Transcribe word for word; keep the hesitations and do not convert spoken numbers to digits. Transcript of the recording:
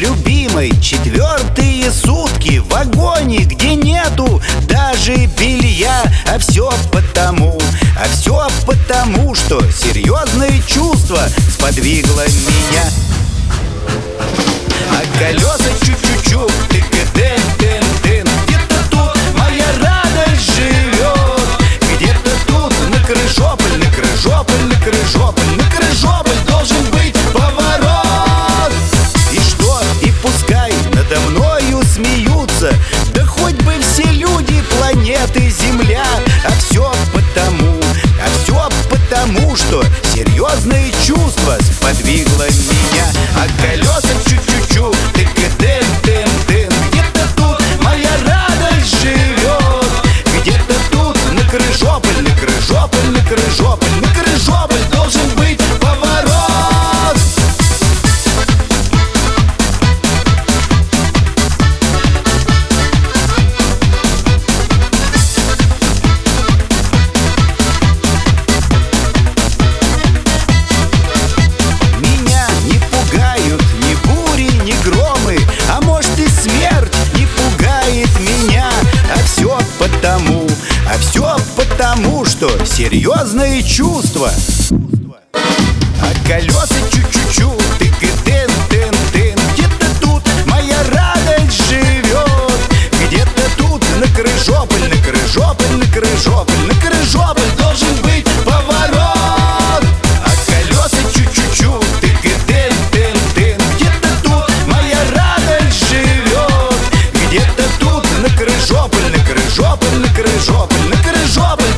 любимой четвертые сутки в вагоне, где нету даже белья. А все потому, а все потому, что серьезное чувство сподвигло меня. А колеса чу-чу-чу, тык-дын-дын-дын. Где-то тут моя радость живет, где-то тут на Крыжополь, на Крыжополь, на Крыжополь, на Крыжополь должен быть поворот. И что, и пускай надо мною смеются, да хоть бы все люди планеты Земля. А все потому, а все потому, что серьезное чувство сподвигло меня. А колеса чу-чу-чу, тык-дын-дын-дын. Где-то тут моя радость живет, где-то тут на Крыжополь, на Крыжополь, на Крыжополь, на Крыжополь должен быть поворот. Меня не пугают ни бури, ни громы, а может и смерть не пугает меня. А все потому, а все потому, что серьезное чувство. А колеса чу-чу-чу, тык-дын-дын-дын. Где-то тут моя радость живет, где-то тут на Крыжополь, на Крыжополь, на Крыжополь, на Крыжополь должен быть поворот. А колеса чу-чу-чу, тык-дын-дын-дын. Где-то тут моя радость живет, где-то тут на Крыжополь, на Крыжополь, на Крыжополь, на Крыжополь